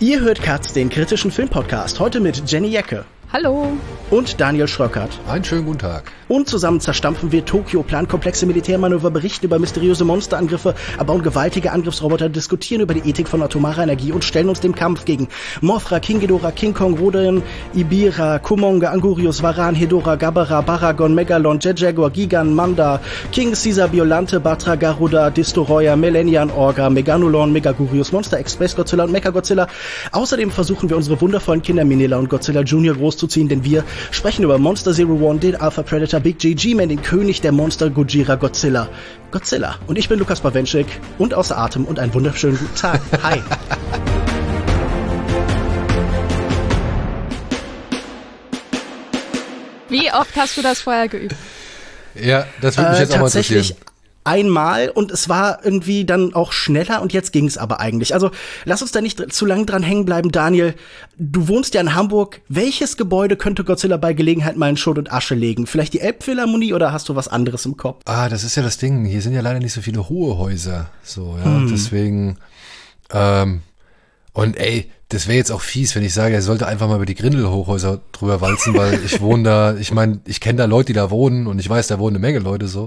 Ihr hört Katz, den kritischen Filmpodcast, heute mit Jenny Jecke. Hallo. Und Daniel Schröckert. Einen schönen guten Tag. Und zusammen zerstampfen wir Tokio, planen komplexe Militärmanöver, berichten über mysteriöse Monsterangriffe, erbauen gewaltige Angriffsroboter, diskutieren über die Ethik von atomarer Energie und stellen uns dem Kampf gegen Mothra, King Ghidorah, King Kong, Rodan, Ibira, Kumonga, Angurius, Varan, Hedorah, Gabara, Baragon, Megalon, Jet Jaguar, Gigan, Manda, King Caesar, Biolante, Batra, Garuda, Distoroya, Melanian, Orga, Meganolon, Megagurius, Monster Express, Godzilla und Mechagodzilla. Außerdem versuchen wir unsere wundervollen Kinder Minilla und Godzilla Jr. großzuziehen, denn wir sprechen über Monster Zero One, den Alpha Predator, Big G, G-Man, den König der Monster, Gojira, Godzilla. Und ich bin Lukas Bawenschik und außer Atem und einen wunderschönen guten Tag. Hi. Wie oft hast du das vorher geübt? Ja, das würde mich jetzt auch mal interessieren. Tatsächlich einmal und es war irgendwie dann auch schneller und jetzt ging es aber eigentlich. Also lass uns da nicht zu lang dran hängen bleiben, Daniel. Du wohnst ja in Hamburg. Welches Gebäude könnte Godzilla bei Gelegenheit mal in Schutt und Asche legen? Vielleicht die Elbphilharmonie oder hast du was anderes im Kopf? Das ist ja das Ding. Hier sind ja leider nicht so viele hohe Häuser. So, ja, deswegen, und ey, das wäre jetzt auch fies, wenn ich sage, er sollte einfach mal über die Grindelhochhäuser drüber walzen, weil ich wohne da, ich meine, ich kenne da Leute, die da wohnen und ich weiß, da wohnen eine Menge Leute so.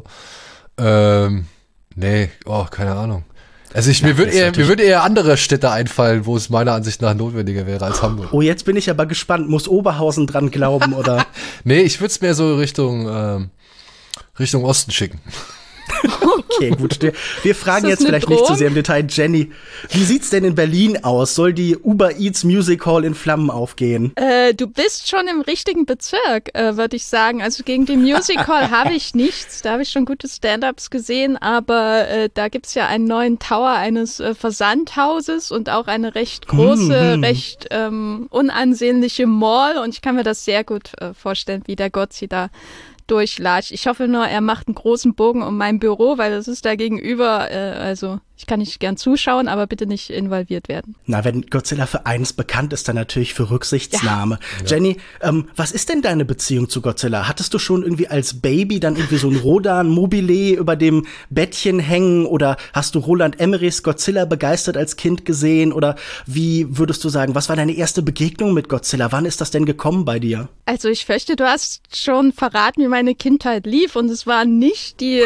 Nee, keine Ahnung. Also mir würde eher andere Städte einfallen, wo es meiner Ansicht nach notwendiger wäre als Hamburg. Oh, jetzt bin ich aber gespannt. Muss Oberhausen dran glauben, oder? Nee, ich würde es mehr so Richtung Osten schicken. Okay, gut. Wir fragen jetzt vielleicht nicht zu sehr im Detail. Jenny, wie sieht's denn in Berlin aus? Soll die Uber Eats Music Hall in Flammen aufgehen? Du bist schon im richtigen Bezirk, würde ich sagen. Also gegen die Music Hall habe ich nichts. Da habe ich schon gute Stand-ups gesehen, aber da gibt's ja einen neuen Tower eines Versandhauses und auch eine recht große, recht unansehnliche Mall. Und ich kann mir das sehr gut vorstellen, wie der Gotzi da durchlatscht. Ich hoffe nur, er macht einen großen Bogen um mein Büro, weil das ist da gegenüber, also ich kann nicht gern zuschauen, aber bitte nicht involviert werden. Na, wenn Godzilla für eins bekannt ist, dann natürlich für Rücksichtsnahme. Ja. Jenny, was ist denn deine Beziehung zu Godzilla? Hattest du schon irgendwie als Baby dann irgendwie so ein Rodan-Mobile über dem Bettchen hängen oder hast du Roland Emmerichs Godzilla begeistert als Kind gesehen oder wie würdest du sagen, was war deine erste Begegnung mit Godzilla? Wann ist das denn gekommen bei dir? Also ich fürchte, du hast schon verraten, wie meine Kindheit lief und es waren nicht die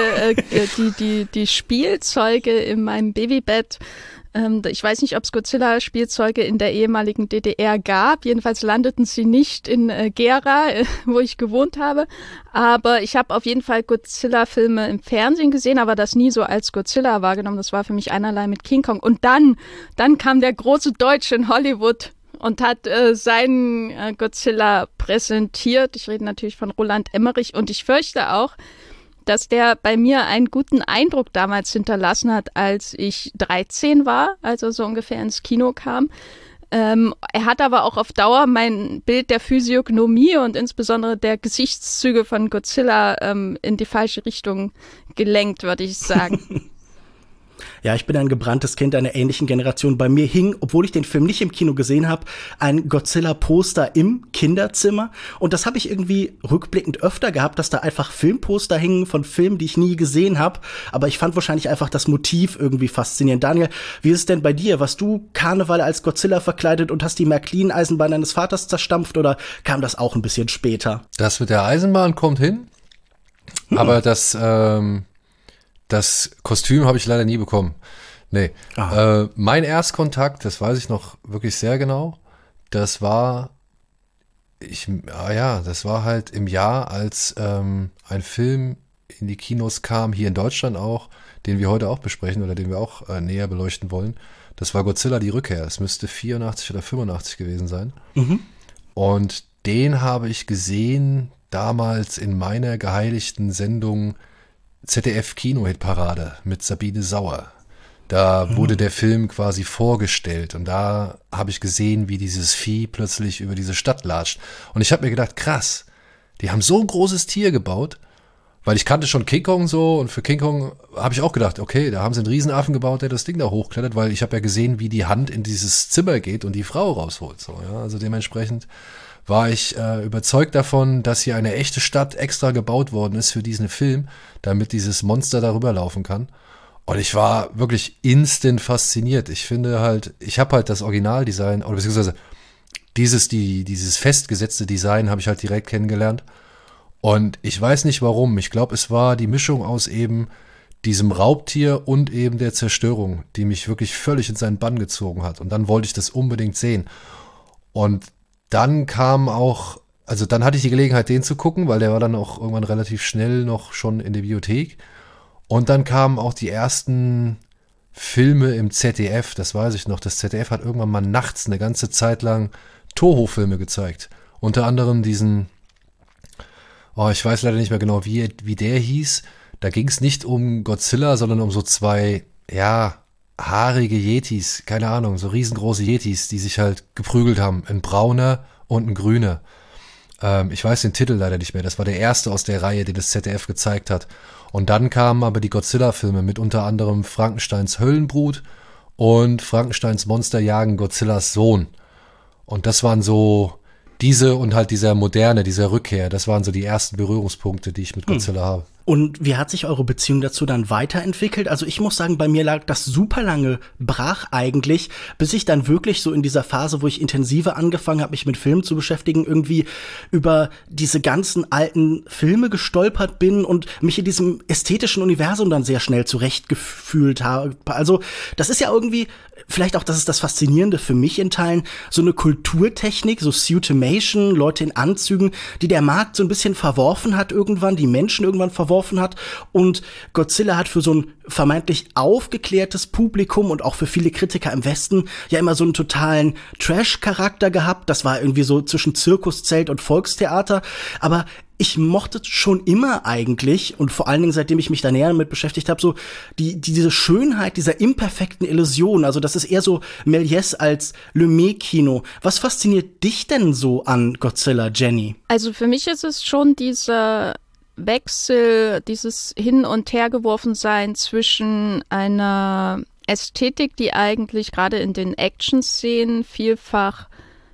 Spielzeuge in meinem Babybett. Ich weiß nicht, ob es Godzilla-Spielzeuge in der ehemaligen DDR gab. Jedenfalls landeten sie nicht in Gera, wo ich gewohnt habe. Aber ich habe auf jeden Fall Godzilla-Filme im Fernsehen gesehen, aber das nie so als Godzilla wahrgenommen. Das war für mich einerlei mit King Kong. Und dann kam der große Deutsche in Hollywood und hat seinen Godzilla präsentiert. Ich rede natürlich von Roland Emmerich und ich fürchte auch, dass der bei mir einen guten Eindruck damals hinterlassen hat, als ich 13 war, also so ungefähr ins Kino kam. Er hat aber auch auf Dauer mein Bild der Physiognomie und insbesondere der Gesichtszüge von Godzilla in die falsche Richtung gelenkt, würde ich sagen. Ja, ich bin ein gebranntes Kind einer ähnlichen Generation. Bei mir hing, obwohl ich den Film nicht im Kino gesehen habe, ein Godzilla-Poster im Kinderzimmer. Und das habe ich irgendwie rückblickend öfter gehabt, dass da einfach Filmposter hingen von Filmen, die ich nie gesehen habe. Aber ich fand wahrscheinlich einfach das Motiv irgendwie faszinierend. Daniel, wie ist es denn bei dir? Warst du Karneval als Godzilla verkleidet und hast die Märklin-Eisenbahn deines Vaters zerstampft oder kam das auch ein bisschen später? Das mit der Eisenbahn kommt hin, aber das Kostüm habe ich leider nie bekommen. Nee. Mein Erstkontakt, das weiß ich noch wirklich sehr genau, das war halt im Jahr, als ein Film in die Kinos kam, hier in Deutschland auch, den wir heute auch besprechen oder den wir auch näher beleuchten wollen. Das war Godzilla die Rückkehr. Es müsste 84 oder 85 gewesen sein. Mhm. Und den habe ich gesehen damals in meiner geheiligten Sendung ZDF-Kino-Hit-Parade mit Sabine Sauer. Da wurde der Film quasi vorgestellt und da habe ich gesehen, wie dieses Vieh plötzlich über diese Stadt latscht. Und ich habe mir gedacht, krass, die haben so ein großes Tier gebaut, weil ich kannte schon King Kong so und für King Kong habe ich auch gedacht, okay, da haben sie einen Riesenaffen gebaut, der das Ding da hochklettert, weil ich habe ja gesehen, wie die Hand in dieses Zimmer geht und die Frau rausholt. So, ja? Also dementsprechend war ich überzeugt davon, dass hier eine echte Stadt extra gebaut worden ist für diesen Film, damit dieses Monster darüber laufen kann. Und ich war wirklich instant fasziniert. Ich finde halt, ich habe halt das Originaldesign, oder beziehungsweise dieses festgesetzte Design habe ich halt direkt kennengelernt. Und ich weiß nicht warum. Ich glaube, es war die Mischung aus eben diesem Raubtier und eben der Zerstörung, die mich wirklich völlig in seinen Bann gezogen hat. Und dann wollte ich das unbedingt sehen. Und dann kam auch, also dann hatte ich die Gelegenheit, den zu gucken, weil der war dann auch irgendwann relativ schnell noch schon in der Bibliothek. Und dann kamen auch die ersten Filme im ZDF, das weiß ich noch. Das ZDF hat irgendwann mal nachts eine ganze Zeit lang Toho-Filme gezeigt. Unter anderem diesen, ich weiß leider nicht mehr genau, wie der hieß. Da ging es nicht um Godzilla, sondern um so zwei, haarige Yetis, keine Ahnung, so riesengroße Yetis, die sich halt geprügelt haben. Ein brauner und ein grüner. Ich weiß den Titel leider nicht mehr. Das war der erste aus der Reihe, den das ZDF gezeigt hat. Und dann kamen aber die Godzilla-Filme mit unter anderem Frankensteins Höllenbrut und Frankensteins Monster jagen Godzillas Sohn. Und das waren so diese und halt dieser Rückkehr, das waren so die ersten Berührungspunkte, die ich mit Godzilla habe. Und wie hat sich eure Beziehung dazu dann weiterentwickelt? Also ich muss sagen, bei mir lag das super lange brach eigentlich, bis ich dann wirklich so in dieser Phase, wo ich intensiver angefangen habe, mich mit Filmen zu beschäftigen, irgendwie über diese ganzen alten Filme gestolpert bin und mich in diesem ästhetischen Universum dann sehr schnell zurechtgefühlt habe. Also das ist ja irgendwie, vielleicht auch, das ist das Faszinierende für mich in Teilen, so eine Kulturtechnik, so Suitimation, Leute in Anzügen, die der Markt so ein bisschen verworfen hat irgendwann, die Menschen irgendwann verworfen hat, und Godzilla hat für so ein vermeintlich aufgeklärtes Publikum und auch für viele Kritiker im Westen ja immer so einen totalen Trash-Charakter gehabt. Das war irgendwie so zwischen Zirkuszelt und Volkstheater, aber ich mochte schon immer eigentlich, und vor allen Dingen, seitdem ich mich da näher damit beschäftigt habe, so diese Schönheit dieser imperfekten Illusion. Also das ist eher so Méliès als Lumet-Kino. Was fasziniert dich denn so an Godzilla, Jenny? Also für mich ist es schon dieser Wechsel, dieses Hin- und Hergeworfensein zwischen einer Ästhetik, die eigentlich gerade in den Action-Szenen vielfach,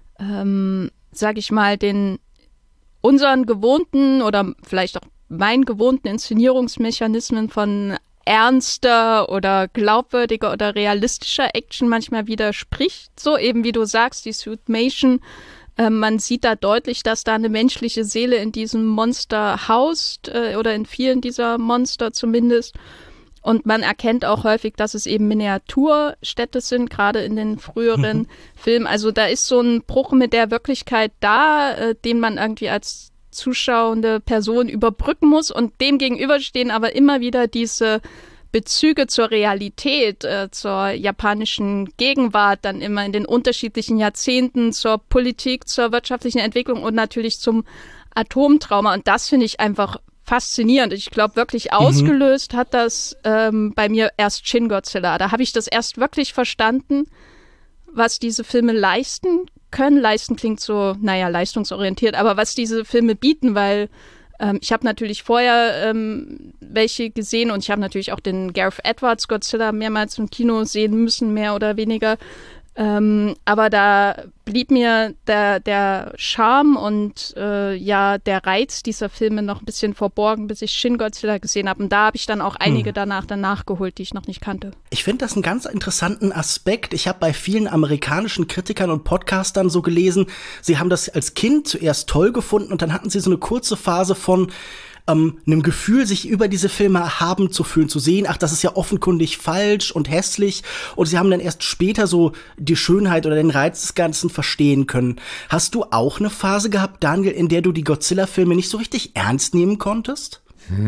sag ich mal, unseren gewohnten oder vielleicht auch meinen gewohnten Inszenierungsmechanismen von ernster oder glaubwürdiger oder realistischer Action manchmal widerspricht. So eben wie du sagst, die Suitmation. Man sieht da deutlich, dass da eine menschliche Seele in diesem Monster haust oder in vielen dieser Monster zumindest. Und man erkennt auch häufig, dass es eben Miniaturstädte sind, gerade in den früheren Filmen. Also da ist so ein Bruch mit der Wirklichkeit da, den man irgendwie als zuschauende Person überbrücken muss. Und dem gegenüberstehen aber immer wieder diese Bezüge zur Realität, zur japanischen Gegenwart, dann immer in den unterschiedlichen Jahrzehnten, zur Politik, zur wirtschaftlichen Entwicklung und natürlich zum Atomtrauma. Und das finde ich einfach faszinierend. Ich glaube, wirklich ausgelöst hat das bei mir erst Shin Godzilla. Da habe ich das erst wirklich verstanden, was diese Filme leisten können. Leisten klingt so, leistungsorientiert, aber was diese Filme bieten, weil ich habe natürlich vorher welche gesehen und ich habe natürlich auch den Gareth Edwards Godzilla mehrmals im Kino sehen müssen, mehr oder weniger. Aber da blieb mir der Charme und der Reiz dieser Filme noch ein bisschen verborgen, bis ich Shin Godzilla gesehen habe. Und da habe ich dann auch einige danach geholt, die ich noch nicht kannte. Ich finde das einen ganz interessanten Aspekt. Ich habe bei vielen amerikanischen Kritikern und Podcastern so gelesen, sie haben das als Kind zuerst toll gefunden und dann hatten sie so eine kurze Phase von einem Gefühl, sich über diese Filme erhaben zu fühlen, zu sehen, ach, das ist ja offenkundig falsch und hässlich, und sie haben dann erst später so die Schönheit oder den Reiz des Ganzen verstehen können. Hast du auch eine Phase gehabt, Daniel, in der du die Godzilla-Filme nicht so richtig ernst nehmen konntest?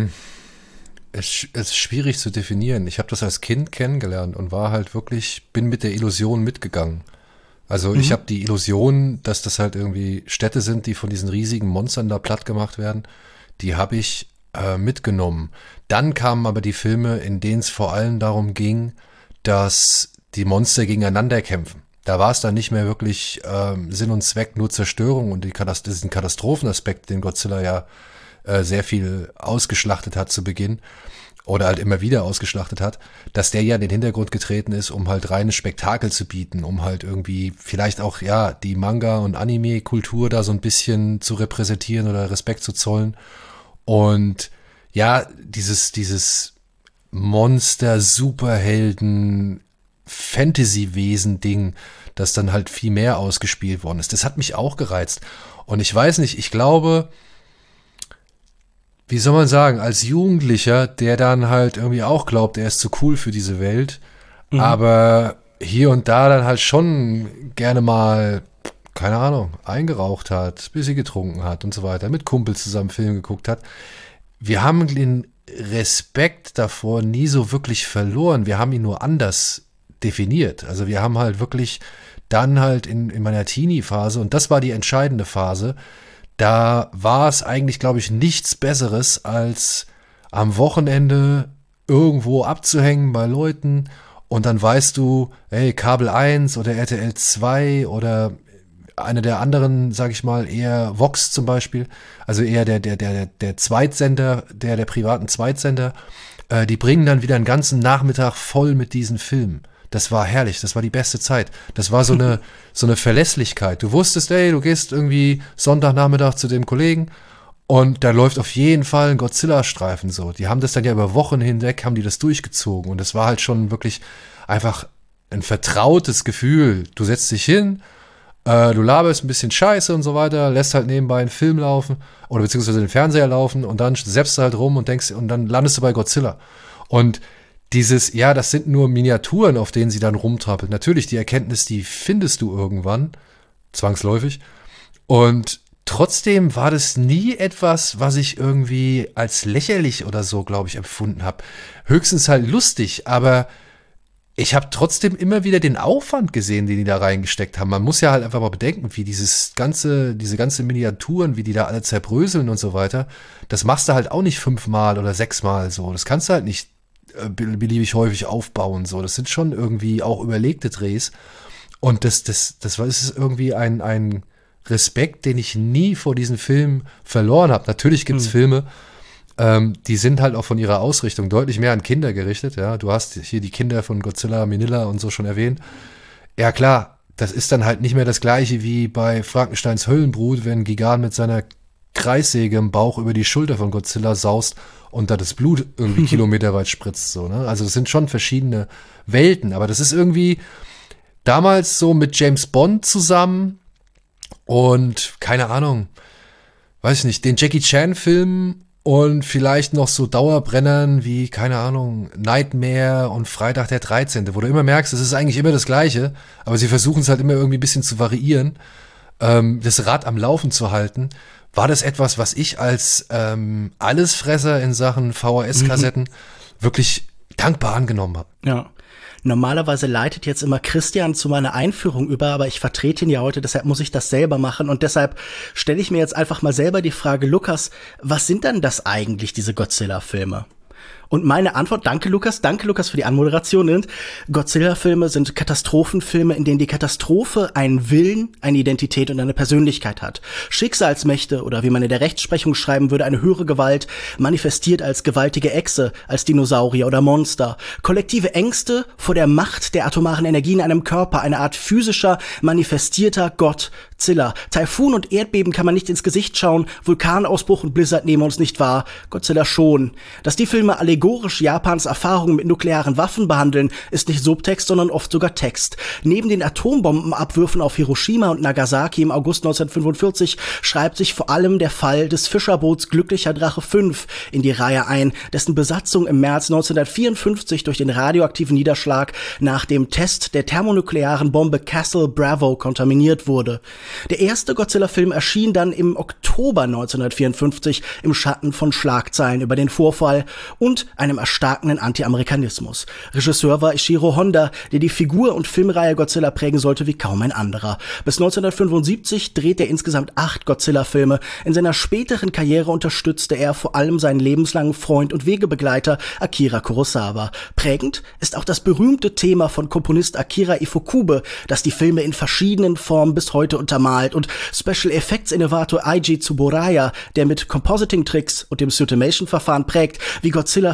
Es ist schwierig zu definieren. Ich habe das als Kind kennengelernt und bin mit der Illusion mitgegangen. Also ich habe die Illusion, dass das halt irgendwie Städte sind, die von diesen riesigen Monstern da platt gemacht werden. Die habe ich mitgenommen. Dann kamen aber die Filme, in denen es vor allem darum ging, dass die Monster gegeneinander kämpfen. Da war es dann nicht mehr wirklich Sinn und Zweck, nur Zerstörung und diesen Katastrophenaspekt, den Godzilla ja sehr viel ausgeschlachtet hat zu Beginn oder halt immer wieder ausgeschlachtet hat, dass der ja in den Hintergrund getreten ist, um halt reines Spektakel zu bieten, um halt irgendwie vielleicht auch, die Manga- und Anime-Kultur da so ein bisschen zu repräsentieren oder Respekt zu zollen. Und ja, dieses Monster, Superhelden, Fantasy-Wesen-Ding, das dann halt viel mehr ausgespielt worden ist. Das hat mich auch gereizt. Und ich weiß nicht, ich glaube, wie soll man sagen, als Jugendlicher, der dann halt irgendwie auch glaubt, er ist zu cool für diese Welt, aber hier und da dann halt schon gerne mal, keine Ahnung, eingeraucht hat, bisschen getrunken hat und so weiter, mit Kumpels zusammen Film geguckt hat. Wir haben den Respekt davor nie so wirklich verloren. Wir haben ihn nur anders definiert. Also wir haben halt wirklich dann halt in meiner Teenie-Phase, und das war die entscheidende Phase, da war es eigentlich, glaube ich, nichts Besseres, als am Wochenende irgendwo abzuhängen bei Leuten und dann weißt du, hey, Kabel 1 oder RTL 2 oder eine der anderen, sag ich mal, eher Vox zum Beispiel, also eher der Zweitsender, der privaten Zweitsender, die bringen dann wieder einen ganzen Nachmittag voll mit diesen Filmen. Das war herrlich, das war die beste Zeit. Das war so eine Verlässlichkeit. Du wusstest, ey, du gehst irgendwie Sonntagnachmittag zu dem Kollegen und da läuft auf jeden Fall ein Godzilla-Streifen so. Die haben das dann ja über Wochen hinweg, haben die das durchgezogen und das war halt schon wirklich einfach ein vertrautes Gefühl. Du setzt dich hin, du laberst ein bisschen Scheiße und so weiter, lässt halt nebenbei einen Film laufen oder beziehungsweise den Fernseher laufen und dann zappst du halt rum und denkst, und dann landest du bei Godzilla. Und dieses, ja, das sind nur Miniaturen, auf denen sie dann rumtrappeln. Natürlich, die Erkenntnis, die findest du irgendwann, zwangsläufig. Und trotzdem war das nie etwas, was ich irgendwie als lächerlich oder so, glaube ich, empfunden habe. Höchstens halt lustig, aber ich habe trotzdem immer wieder den Aufwand gesehen, den die da reingesteckt haben. Man muss ja halt einfach mal bedenken, wie diese ganze Miniaturen, wie die da alle zerbröseln und so weiter. Das machst du halt auch nicht 5-mal oder 6-mal so. Das kannst du halt nicht beliebig häufig aufbauen. So. Das sind schon irgendwie auch überlegte Drehs. Und das ist irgendwie ein Respekt, den ich nie vor diesen Filmen verloren habe. Natürlich gibt es Filme, die sind halt auch von ihrer Ausrichtung deutlich mehr an Kinder gerichtet. Ja, du hast hier die Kinder von Godzilla, Minilla und so schon erwähnt. Ja klar, das ist dann halt nicht mehr das Gleiche wie bei Frankensteins Höllenbrut, wenn Gigan mit seiner Kreissäge im Bauch über die Schulter von Godzilla saust und da das Blut irgendwie kilometerweit spritzt. So, ne? Also das sind schon verschiedene Welten, aber das ist irgendwie damals so mit James Bond zusammen und keine Ahnung, weiß ich nicht, den Jackie Chan-Filmen und vielleicht noch so Dauerbrennern wie, keine Ahnung, Nightmare und Freitag der 13., wo du immer merkst, es ist eigentlich immer das Gleiche, aber sie versuchen es halt immer irgendwie ein bisschen zu variieren, das Rad am Laufen zu halten. War das etwas, was ich als Allesfresser in Sachen VHS-Kassetten wirklich dankbar angenommen habe? Ja. Normalerweise leitet jetzt immer Christian zu meiner Einführung über, aber ich vertrete ihn ja heute, deshalb muss ich das selber machen. Und deshalb stelle ich mir jetzt einfach mal selber die Frage, Lukas, was sind denn das eigentlich, diese Godzilla-Filme? Und meine Antwort, danke Lukas für die Anmoderation, sind, Godzilla-Filme sind Katastrophenfilme, in denen die Katastrophe einen Willen, eine Identität und eine Persönlichkeit hat. Schicksalsmächte oder wie man in der Rechtsprechung schreiben würde, eine höhere Gewalt, manifestiert als gewaltige Echse, als Dinosaurier oder Monster. Kollektive Ängste vor der Macht der atomaren Energie in einem Körper, eine Art physischer, manifestierter Godzilla. Taifun und Erdbeben kann man nicht ins Gesicht schauen, Vulkanausbruch und Blizzard nehmen uns nicht wahr, Godzilla schon. Dass die Filme allegorisch Japans Erfahrungen mit nuklearen Waffen behandeln, ist nicht Subtext, sondern oft sogar Text. Neben den Atombombenabwürfen auf Hiroshima und Nagasaki im August 1945 schreibt sich vor allem der Fall des Fischerboots Glücklicher Drache 5 in die Reihe ein, dessen Besatzung im März 1954 durch den radioaktiven Niederschlag nach dem Test der thermonuklearen Bombe Castle Bravo kontaminiert wurde. Der erste Godzilla-Film erschien dann im Oktober 1954 im Schatten von Schlagzeilen über den Vorfall und einem erstarkenden Anti-Amerikanismus. Regisseur war Ishiro Honda, der die Figur und Filmreihe Godzilla prägen sollte wie kaum ein anderer. Bis 1975 dreht er insgesamt 8 Godzilla-Filme. In seiner späteren Karriere unterstützte er vor allem seinen lebenslangen Freund und Wegebegleiter Akira Kurosawa. Prägend ist auch das berühmte Thema von Komponist Akira Ifukube, das die Filme in verschiedenen Formen bis heute untermalt, und Special Effects Innovator Eiji Tsuburaya, der mit Compositing-Tricks und dem Suitimation-Verfahren prägt, wie Godzilla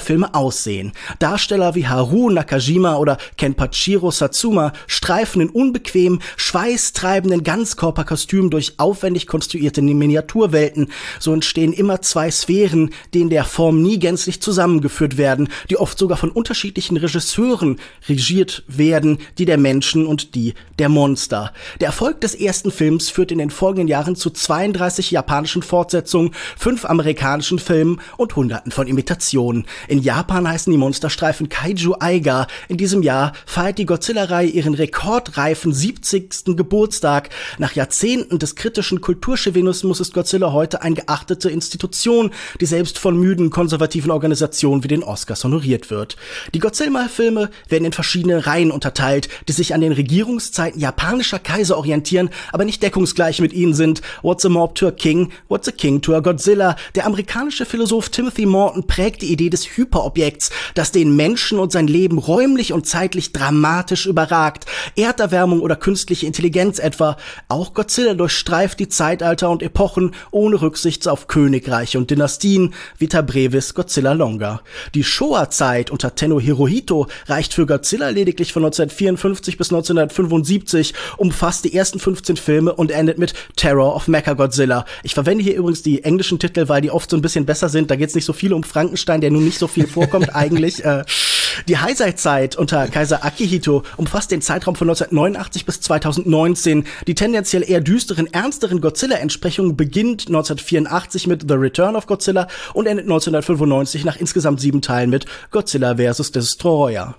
Godzilla-Filme aussehen. Darsteller wie Haruo Nakajima oder Kenpachiro Satsuma streifen in unbequemen, schweißtreibenden Ganzkörperkostümen durch aufwendig konstruierte Miniaturwelten. So entstehen immer zwei Sphären, die in der Form nie gänzlich zusammengeführt werden, die oft sogar von unterschiedlichen Regisseuren regiert werden, die der Menschen und die der Monster. Der Erfolg des ersten Films führt in den folgenden Jahren zu 32 japanischen Fortsetzungen, 5 amerikanischen Filmen und Hunderten von Imitationen. In Japan heißen die Monsterstreifen Kaiju Eiga. In diesem Jahr feiert die Godzilla-Reihe ihren rekordreifen 70. Geburtstag. Nach Jahrzehnten des kritischen Kulturchauvinismus ist Godzilla heute eine geachtete Institution, die selbst von müden konservativen Organisationen wie den Oscars honoriert wird. Die Godzilla-Filme werden in verschiedene Reihen unterteilt, die sich an den Regierungszeiten japanischer Kaiser orientieren, aber nicht deckungsgleich mit ihnen sind. What's a Mob to a King? What's a King to a Godzilla? Der amerikanische Philosoph Timothy Morton prägt die Idee des Hyperobjekts, das den Menschen und sein Leben räumlich und zeitlich dramatisch überragt. Erderwärmung oder künstliche Intelligenz etwa. Auch Godzilla durchstreift die Zeitalter und Epochen ohne Rücksicht auf Königreiche und Dynastien. Vita brevis Godzilla longa. Die Showa-Zeit unter Tenno Hirohito reicht für Godzilla lediglich von 1954 bis 1975, umfasst die ersten 15 Filme und endet mit Terror of Mechagodzilla. Ich verwende hier übrigens die englischen Titel, weil die oft so ein bisschen besser sind. Da geht es nicht so viel um Frankenstein, der nun nicht so viel vorkommt eigentlich. Die Heisei-Zeit unter Kaiser Akihito umfasst den Zeitraum von 1989 bis 2019. Die tendenziell eher düsteren, ernsteren Godzilla-Entsprechungen beginnt 1984 mit The Return of Godzilla und endet 1995 nach insgesamt 7 Teilen mit Godzilla vs. Destroyer.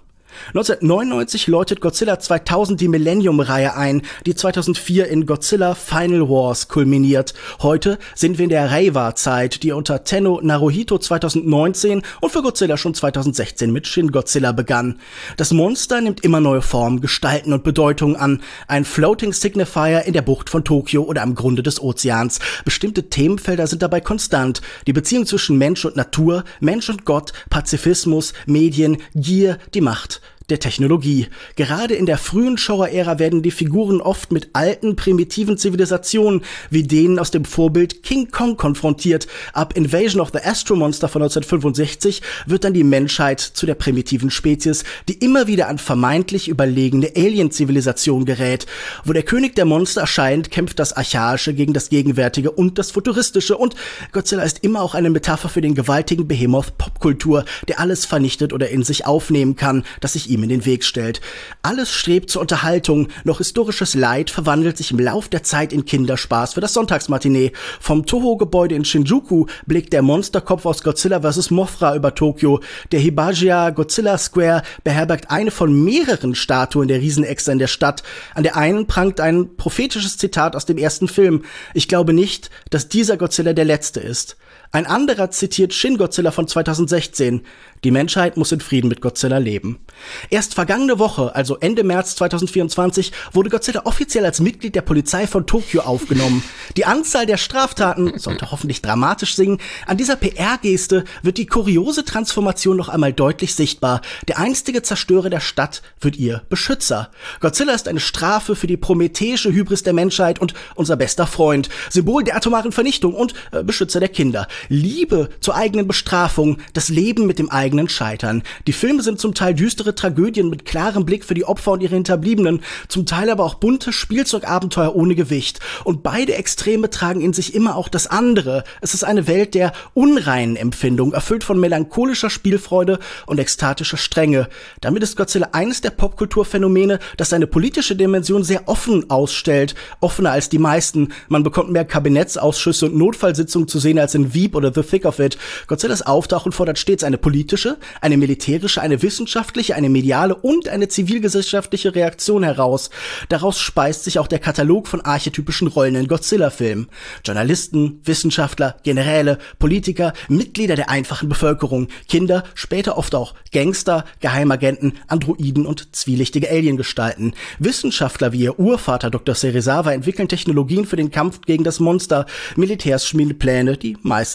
1999 läutet Godzilla 2000 die Millennium-Reihe ein, die 2004 in Godzilla Final Wars kulminiert. Heute sind wir in der Reiwa-Zeit, die unter Tenno Naruhito 2019 und für Godzilla schon 2016 mit Shin Godzilla begann. Das Monster nimmt immer neue Formen, Gestalten und Bedeutungen an. Ein Floating Signifier in der Bucht von Tokio oder am Grunde des Ozeans. Bestimmte Themenfelder sind dabei konstant. Die Beziehung zwischen Mensch und Natur, Mensch und Gott, Pazifismus, Medien, Gier, die Macht der Technologie. Gerade in der frühen Showa-Ära werden die Figuren oft mit alten, primitiven Zivilisationen wie denen aus dem Vorbild King Kong konfrontiert. Ab Invasion of the Astro Monster von 1965 wird dann die Menschheit zu der primitiven Spezies, die immer wieder an vermeintlich überlegene Alien-Zivilisationen gerät. Wo der König der Monster erscheint, kämpft das Archaische gegen das Gegenwärtige und das Futuristische, und Godzilla ist immer auch eine Metapher für den gewaltigen Behemoth Popkultur, der alles vernichtet oder in sich aufnehmen kann, das sich ihm in den Weg stellt. Alles strebt zur Unterhaltung, doch historisches Leid verwandelt sich im Lauf der Zeit in Kinderspaß für das Sonntagsmatinee. Vom Toho-Gebäude in Shinjuku blickt der Monsterkopf aus Godzilla vs. Mothra über Tokio. Der Hibajiya Godzilla Square beherbergt eine von mehreren Statuen der Riesenechse in der Stadt. An der einen prangt ein prophetisches Zitat aus dem ersten Film: Ich glaube nicht, dass dieser Godzilla der letzte ist. Ein anderer zitiert Shin Godzilla von 2016. Die Menschheit muss in Frieden mit Godzilla leben. Erst vergangene Woche, also Ende März 2024, wurde Godzilla offiziell als Mitglied der Polizei von Tokio aufgenommen. Die Anzahl der Straftaten sollte hoffentlich dramatisch sinken. An dieser PR-Geste wird die kuriose Transformation noch einmal deutlich sichtbar. Der einstige Zerstörer der Stadt wird ihr Beschützer. Godzilla ist eine Strafe für die prometheische Hybris der Menschheit und unser bester Freund. Symbol der atomaren Vernichtung und Beschützer der Kinder. Liebe zur eigenen Bestrafung, das Leben mit dem eigenen Scheitern. Die Filme sind zum Teil düstere Tragödien mit klarem Blick für die Opfer und ihre Hinterbliebenen, zum Teil aber auch bunte Spielzeugabenteuer ohne Gewicht. Und beide Extreme tragen in sich immer auch das andere. Es ist eine Welt der unreinen Empfindung, erfüllt von melancholischer Spielfreude und ekstatischer Strenge. Damit ist Godzilla eines der Popkulturphänomene, das seine politische Dimension sehr offen ausstellt, offener als die meisten. Man bekommt mehr Kabinettsausschüsse und Notfallsitzungen zu sehen als in Veep oder The Thick of It. Godzillas Auftauchen fordert stets eine politische, eine militärische, eine wissenschaftliche, eine mediale und eine zivilgesellschaftliche Reaktion heraus. Daraus speist sich auch der Katalog von archetypischen Rollen in Godzilla-Filmen. Journalisten, Wissenschaftler, Generäle, Politiker, Mitglieder der einfachen Bevölkerung, Kinder, später oft auch Gangster, Geheimagenten, Androiden und zwielichtige Aliengestalten. Wissenschaftler wie ihr Urvater Dr. Serizawa entwickeln Technologien für den Kampf gegen das Monster. Militärs schmieden Pläne, die meistens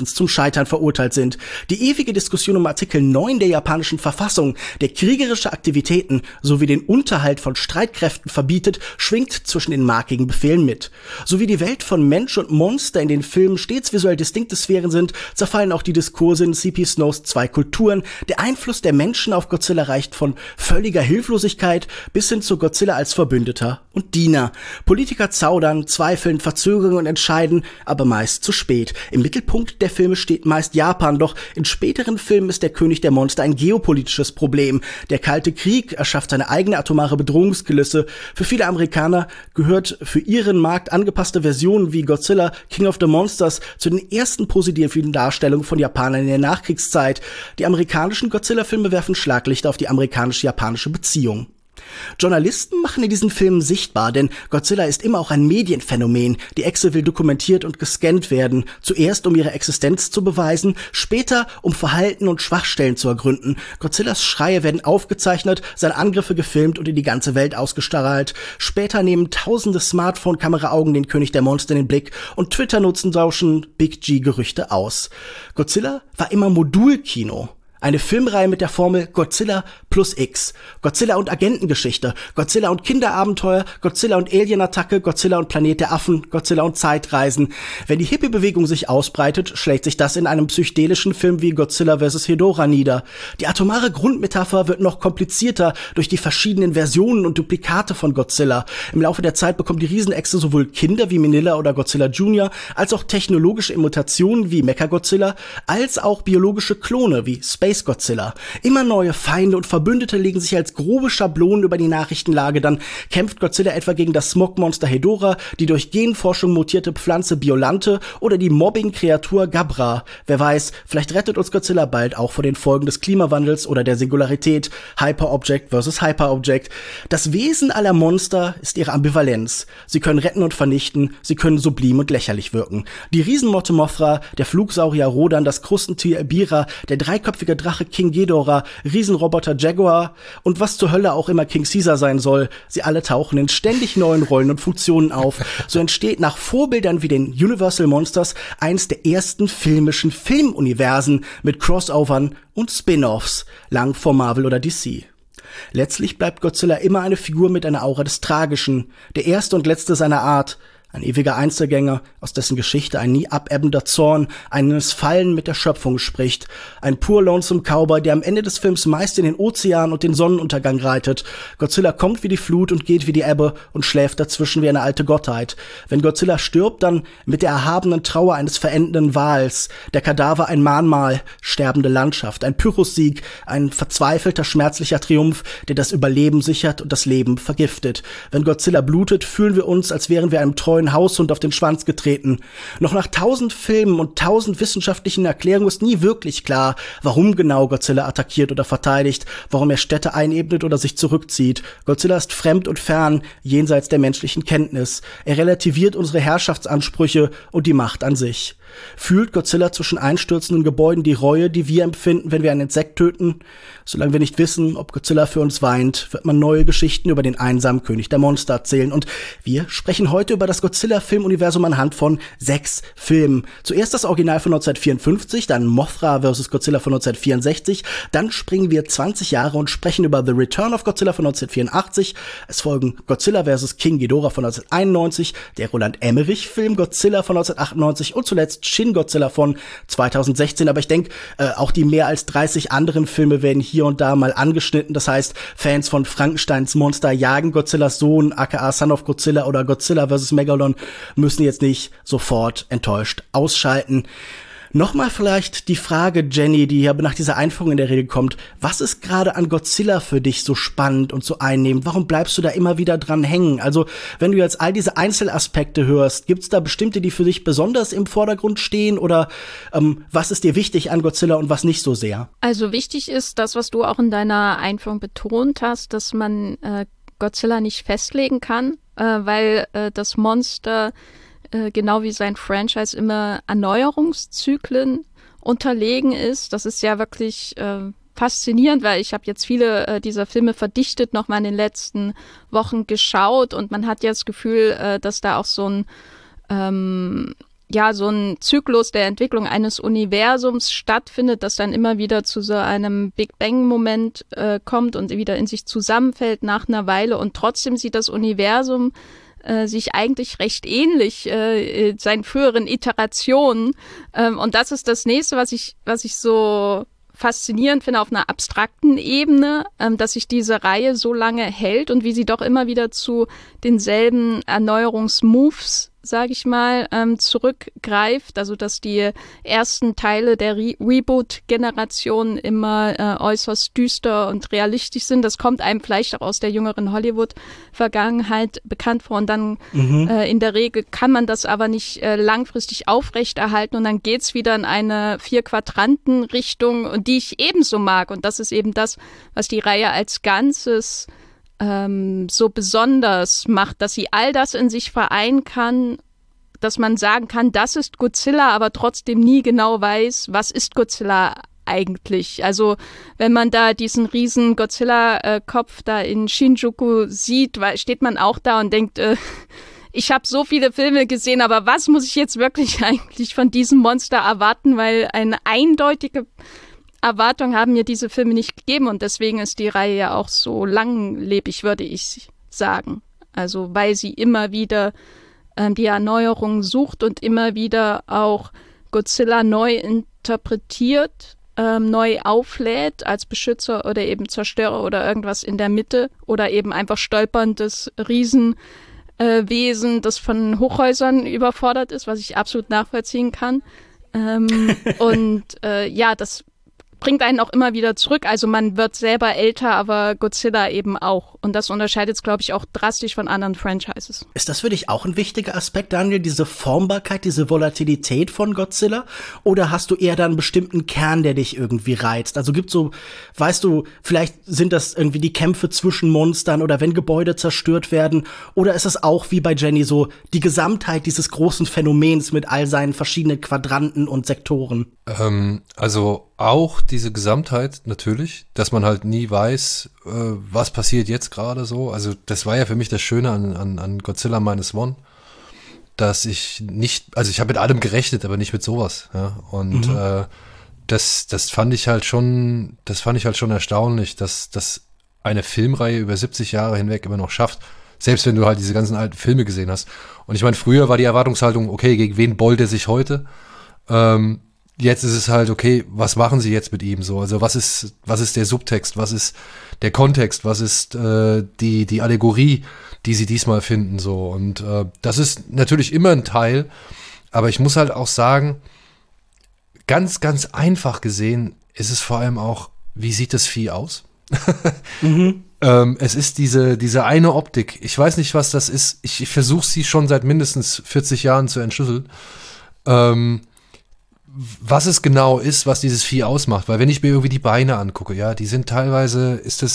meistens zum Scheitern verurteilt sind. Die ewige Diskussion um Artikel 9 der japanischen Verfassung, der kriegerische Aktivitäten sowie den Unterhalt von Streitkräften verbietet, schwingt zwischen den markigen Befehlen mit. So wie die Welt von Mensch und Monster in den Filmen stets visuell distinkte Sphären sind, zerfallen auch die Diskurse in C.P. Snows Zwei Kulturen. Der Einfluss der Menschen auf Godzilla reicht von völliger Hilflosigkeit bis hin zu Godzilla als Verbündeter und Diener. Politiker zaudern, zweifeln, verzögern und entscheiden, aber meist zu spät. Im Mittelpunkt der Filme steht meist Japan, doch in späteren Filmen ist der König der Monster ein geopolitisches Problem. Der Kalte Krieg erschafft seine eigene atomare Bedrohungskulisse. Für viele Amerikaner gehört für ihren Markt angepasste Versionen wie Godzilla King of the Monsters zu den ersten positiven Darstellungen von Japanern in der Nachkriegszeit. Die amerikanischen Godzilla-Filme werfen Schlaglichter auf die amerikanisch-japanische Beziehung. Journalisten machen in diesen Filmen sichtbar, denn Godzilla ist immer auch ein Medienphänomen. Die Echse will dokumentiert und gescannt werden, zuerst um ihre Existenz zu beweisen, später um Verhalten und Schwachstellen zu ergründen. Godzillas Schreie werden aufgezeichnet, seine Angriffe gefilmt und in die ganze Welt ausgestrahlt. Später nehmen tausende Smartphone-Kameraaugen den König der Monster in den Blick und Twitter-Nutzen tauschen Big G-Gerüchte aus. Godzilla war immer Modulkino. Eine Filmreihe mit der Formel Godzilla plus X. Godzilla und Agentengeschichte, Godzilla und Kinderabenteuer, Godzilla und Alienattacke, Godzilla und Planet der Affen, Godzilla und Zeitreisen. Wenn die Hippie-Bewegung sich ausbreitet, schlägt sich das in einem psychedelischen Film wie Godzilla vs. Hedorah nieder. Die atomare Grundmetapher wird noch komplizierter durch die verschiedenen Versionen und Duplikate von Godzilla. Im Laufe der Zeit bekommt die Riesenechse sowohl Kinder wie Minilla oder Godzilla Jr., als auch technologische Imitationen wie Mechagodzilla, als auch biologische Klone wie Space Godzilla. Immer neue Feinde und Verbündete legen sich als grobe Schablonen über die Nachrichtenlage. Dann kämpft Godzilla etwa gegen das Smogmonster Hedorah, die durch Genforschung mutierte Pflanze Biolante oder die Mobbing-Kreatur Gabra. Wer weiß, vielleicht rettet uns Godzilla bald auch vor den Folgen des Klimawandels oder der Singularität. Hyperobject versus Hyperobject. Das Wesen aller Monster ist ihre Ambivalenz. Sie können retten und vernichten, sie können sublim und lächerlich wirken. Die Riesenmotte Mothra, der Flugsaurier Rodan, das Krustentier Ebirah, der dreiköpfige Drache King Ghidorah, Riesenroboter Jaguar und was zur Hölle auch immer King Caesar sein soll. Sie alle tauchen in ständig neuen Rollen und Funktionen auf. So entsteht nach Vorbildern wie den Universal Monsters eins der ersten filmischen Filmuniversen mit Crossovern und Spin-offs, lang vor Marvel oder DC. Letztlich bleibt Godzilla immer eine Figur mit einer Aura des Tragischen, der erste und letzte seiner Art. Ein ewiger Einzelgänger, aus dessen Geschichte ein nie abebbender Zorn, ein Missfallen mit der Schöpfung spricht. Ein pur lonesome Cowboy, der am Ende des Films meist in den Ozean und den Sonnenuntergang reitet. Godzilla kommt wie die Flut und geht wie die Ebbe und schläft dazwischen wie eine alte Gottheit. Wenn Godzilla stirbt, dann mit der erhabenen Trauer eines verendenden Wals. Der Kadaver ein Mahnmal, sterbende Landschaft, ein Pyrrhussieg, ein verzweifelter, schmerzlicher Triumph, der das Überleben sichert und das Leben vergiftet. Wenn Godzilla blutet, fühlen wir uns, als wären wir einem treuen Haushund auf den Schwanz getreten. Noch nach 1000 Filmen und 1000 wissenschaftlichen Erklärungen ist nie wirklich klar, warum genau Godzilla attackiert oder verteidigt, warum er Städte einebnet oder sich zurückzieht. Godzilla ist fremd und fern, jenseits der menschlichen Kenntnis. Er relativiert unsere Herrschaftsansprüche und die Macht an sich. Fühlt Godzilla zwischen einstürzenden Gebäuden die Reue, die wir empfinden, wenn wir ein Insekt töten? Solange wir nicht wissen, ob Godzilla für uns weint, wird man neue Geschichten über den einsamen König der Monster erzählen. Und wir sprechen heute über das Godzilla-Filmuniversum anhand von 6 Filmen. Zuerst das Original von 1954, dann Mothra vs. Godzilla von 1964, dann springen wir 20 Jahre und sprechen über The Return of Godzilla von 1984. Es folgen Godzilla vs. King Ghidorah von 1991, der Roland Emmerich-Film Godzilla von 1998 und zuletzt Shin Godzilla von 2016. Aber ich denke, auch die mehr als 30 anderen Filme werden hier und da mal angeschnitten. Das heißt, Fans von Frankensteins Monster jagen Godzillas Sohn, aka Son of Godzilla oder Godzilla vs. Megalon, müssen jetzt nicht sofort enttäuscht ausschalten. Nochmal vielleicht die Frage, Jenny, die ja nach dieser Einführung in der Regel kommt. Was ist gerade an Godzilla für dich so spannend und so einnehmend? Warum bleibst du da immer wieder dran hängen? Also, wenn du jetzt all diese Einzelaspekte hörst, gibt's da bestimmte, die für dich besonders im Vordergrund stehen? Oder was ist dir wichtig an Godzilla und was nicht so sehr? Also wichtig ist das, was du auch in deiner Einführung betont hast, dass man Godzilla nicht festlegen kann, weil das Monster genau wie sein Franchise immer Erneuerungszyklen unterlegen ist. Das ist ja wirklich faszinierend, weil ich habe jetzt viele dieser Filme verdichtet nochmal in den letzten Wochen geschaut und man hat ja das Gefühl, dass da auch so ein so ein Zyklus der Entwicklung eines Universums stattfindet, das dann immer wieder zu so einem Big Bang-Moment kommt und wieder in sich zusammenfällt nach einer Weile. Und trotzdem sieht das Universum sich eigentlich recht ähnlich seinen früheren Iterationen. Und das ist das Nächste, was ich so faszinierend finde auf einer abstrakten Ebene, dass sich diese Reihe so lange hält und wie sie doch immer wieder zu denselben Erneuerungsmoves, sage ich mal, zurückgreift. Also dass die ersten Teile der Reboot-Generation immer äußerst düster und realistisch sind. Das kommt einem vielleicht auch aus der jüngeren Hollywood-Vergangenheit bekannt vor. Und dann in der Regel kann man das aber nicht langfristig aufrechterhalten. Und dann geht's wieder in eine 4-Quadranten-Richtung, und die ich ebenso mag. Und das ist eben das, was die Reihe als Ganzes so besonders macht, dass sie all das in sich vereinen kann, dass man sagen kann, das ist Godzilla, aber trotzdem nie genau weiß, was ist Godzilla eigentlich. Also wenn man da diesen riesen Godzilla-Kopf da in Shinjuku sieht, steht man auch da und denkt, ich habe so viele Filme gesehen, aber was muss ich jetzt wirklich eigentlich von diesem Monster erwarten, weil eine eindeutige Erwartungen haben mir diese Filme nicht gegeben, und deswegen ist die Reihe ja auch so langlebig, würde ich sagen. Also weil sie immer wieder die Erneuerung sucht und immer wieder auch Godzilla neu interpretiert, neu auflädt als Beschützer oder eben Zerstörer oder irgendwas in der Mitte oder eben einfach stolperndes Riesenwesen, das von Hochhäusern überfordert ist, was ich absolut nachvollziehen kann. Das bringt einen auch immer wieder zurück. Also man wird selber älter, aber Godzilla eben auch. Und das unterscheidet es, glaube ich, auch drastisch von anderen Franchises. Ist das für dich auch ein wichtiger Aspekt, Daniel, diese Formbarkeit, diese Volatilität von Godzilla? Oder hast du eher da einen bestimmten Kern, der dich irgendwie reizt? Also gibt's so, weißt du, vielleicht sind das irgendwie die Kämpfe zwischen Monstern oder wenn Gebäude zerstört werden? Oder ist es auch wie bei Jenny so die Gesamtheit dieses großen Phänomens mit all seinen verschiedenen Quadranten und Sektoren? Also auch diese Gesamtheit natürlich, dass man halt nie weiß, was passiert jetzt gerade so. Also das war ja für mich das Schöne an Godzilla -1, dass ich nicht, also ich habe mit allem gerechnet, aber nicht mit sowas. Ja? Und das fand ich halt schon erstaunlich, dass eine Filmreihe über 70 Jahre hinweg immer noch schafft. Selbst wenn du halt diese ganzen alten Filme gesehen hast. Und ich meine, früher war die Erwartungshaltung, okay, gegen wen beult er sich heute? Jetzt ist es halt, okay, was machen sie jetzt mit ihm so? Also was ist der Subtext, was ist der Kontext, was ist die Allegorie, die sie diesmal finden so? Und das ist natürlich immer ein Teil, aber ich muss halt auch sagen, ganz, ganz einfach gesehen ist es vor allem auch, wie sieht das Vieh aus? Es ist diese eine Optik. Ich weiß nicht, was das ist. Ich versuche sie schon seit mindestens 40 Jahren zu entschlüsseln. Was es genau ist, was dieses Vieh ausmacht. Weil wenn ich mir irgendwie die Beine angucke, ja, die sind teilweise,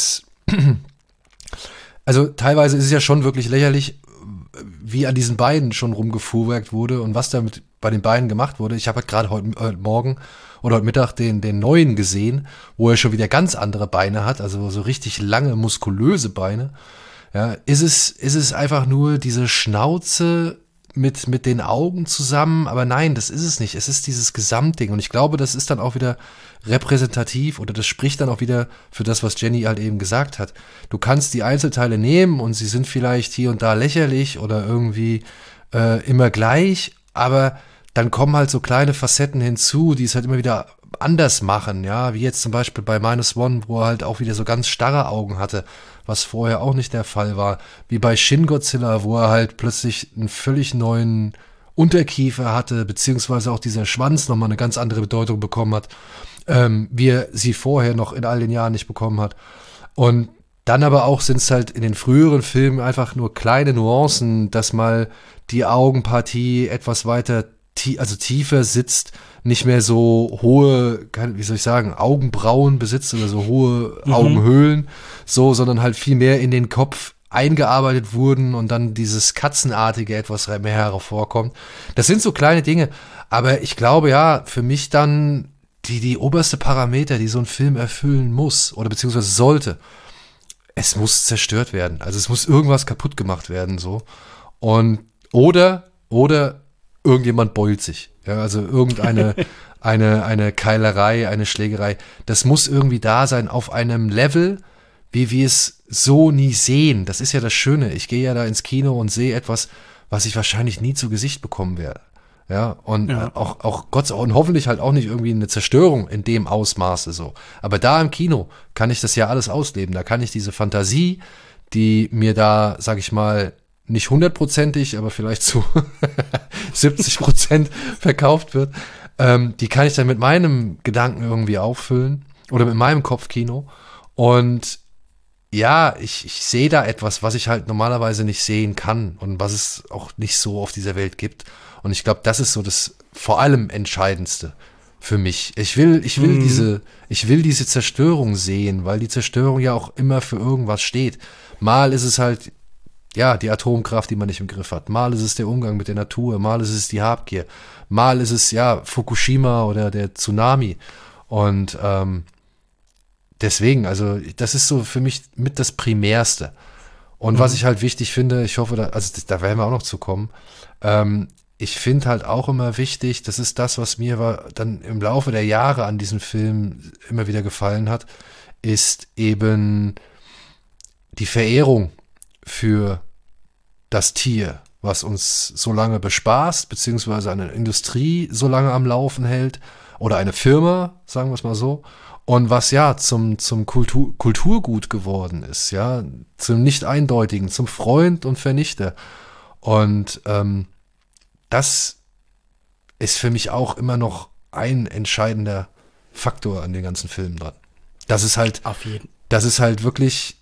teilweise ist es ja schon wirklich lächerlich, wie an diesen Beinen schon rumgefuhrwerkt wurde und was damit bei den Beinen gemacht wurde. Ich habe halt gerade heute Morgen oder heute Mittag den neuen gesehen, wo er schon wieder ganz andere Beine hat, also so richtig lange, muskulöse Beine. Ja, ist es einfach nur diese Schnauze mit den Augen zusammen, aber nein, das ist es nicht. Es ist dieses Gesamtding und ich glaube, das ist dann auch wieder repräsentativ oder das spricht dann auch wieder für das, was Jenny halt eben gesagt hat. Du kannst die Einzelteile nehmen und sie sind vielleicht hier und da lächerlich oder irgendwie immer gleich, aber dann kommen halt so kleine Facetten hinzu, die es halt immer wieder anders machen, ja, wie jetzt zum Beispiel bei -1, wo er halt auch wieder so ganz starre Augen hatte, was vorher auch nicht der Fall war, wie bei Shin Godzilla, wo er halt plötzlich einen völlig neuen Unterkiefer hatte, beziehungsweise auch dieser Schwanz nochmal eine ganz andere Bedeutung bekommen hat, wie er sie vorher noch in all den Jahren nicht bekommen hat. Und dann aber auch sind es halt in den früheren Filmen einfach nur kleine Nuancen, dass mal die Augenpartie etwas weiter tiefer sitzt, nicht mehr so hohe, wie soll ich sagen, Augenbrauen besitzt oder so hohe Augenhöhlen, so, sondern halt viel mehr in den Kopf eingearbeitet wurden und dann dieses Katzenartige etwas mehr hervorkommt. Das sind so kleine Dinge, aber ich glaube ja, für mich dann die oberste Parameter, die so ein Film erfüllen muss oder beziehungsweise sollte, es muss zerstört werden. Also es muss irgendwas kaputt gemacht werden, so. Und oder irgendjemand beult sich. Ja, also irgendeine eine Keilerei, eine Schlägerei. Das muss irgendwie da sein auf einem Level, wie wir es so nie sehen. Das ist ja das Schöne. Ich gehe ja da ins Kino und sehe etwas, was ich wahrscheinlich nie zu Gesicht bekommen werde. Ja, und auch Gott und hoffentlich halt auch nicht irgendwie eine Zerstörung in dem Ausmaße so. Aber da im Kino kann ich das ja alles ausleben. Da kann ich diese Fantasie, die mir da, sag ich mal, nicht 100%ig, aber vielleicht zu 70% verkauft wird, die kann ich dann mit meinem Gedanken irgendwie auffüllen oder mit meinem Kopfkino. Und ja, ich sehe da etwas, was ich halt normalerweise nicht sehen kann und was es auch nicht so auf dieser Welt gibt. Und ich glaube, das ist so das vor allem Entscheidendste für mich. Ich will diese Zerstörung sehen, weil die Zerstörung ja auch immer für irgendwas steht. Mal ist es halt, ja, die Atomkraft, die man nicht im Griff hat. Mal ist es der Umgang mit der Natur. Mal ist es die Habgier. Mal ist es, ja, Fukushima oder der Tsunami. Und deswegen, also das ist so für mich mit das Primärste. Und was ich halt wichtig finde, ich hoffe, da werden wir auch noch zu kommen, ich finde halt auch immer wichtig, das ist das, was mir dann im Laufe der Jahre an diesem Film immer wieder gefallen hat, ist eben die Verehrung für das Tier, was uns so lange bespaßt, beziehungsweise eine Industrie so lange am Laufen hält oder eine Firma, sagen wir es mal so, und was ja zum Kulturgut geworden ist, ja, zum Nicht-Eindeutigen, zum Freund und Vernichter. Und das ist für mich auch immer noch ein entscheidender Faktor an den ganzen Filmen dran. Das ist halt wirklich,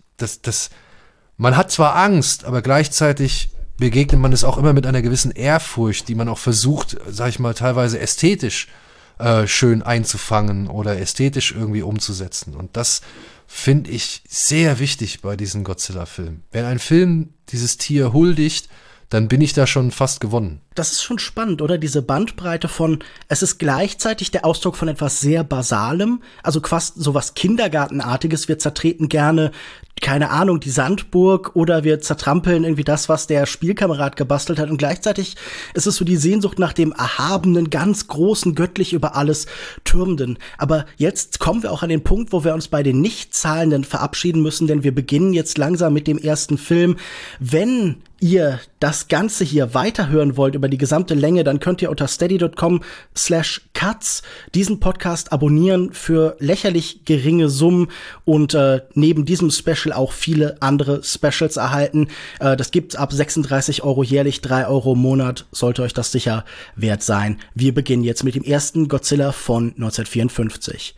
man hat zwar Angst, aber gleichzeitig begegnet man es auch immer mit einer gewissen Ehrfurcht, die man auch versucht, sag ich mal, teilweise ästhetisch schön einzufangen oder ästhetisch irgendwie umzusetzen. Und das finde ich sehr wichtig bei diesen Godzilla-Filmen. Wenn ein Film dieses Tier huldigt, dann bin ich da schon fast gewonnen. Das ist schon spannend, oder? Diese Bandbreite von, es ist gleichzeitig der Ausdruck von etwas sehr Basalem, also fast sowas Kindergartenartiges. Wir zertreten gerne, keine Ahnung, die Sandburg oder wir zertrampeln irgendwie das, was der Spielkamerad gebastelt hat. Und gleichzeitig ist es so die Sehnsucht nach dem Erhabenen, ganz Großen, göttlich über alles Türmenden. Aber jetzt kommen wir auch an den Punkt, wo wir uns bei den Nichtzahlenden verabschieden müssen, denn wir beginnen jetzt langsam mit dem ersten Film. Wenn ihr das Ganze hier weiterhören wollt über die gesamte Länge, dann könnt ihr unter steady.com/cuts diesen Podcast abonnieren für lächerlich geringe Summen und neben diesem Special auch viele andere Specials erhalten. Das gibt's ab 36 € jährlich, 3 € im Monat, sollte euch das sicher wert sein. Wir beginnen jetzt mit dem ersten Godzilla von 1954.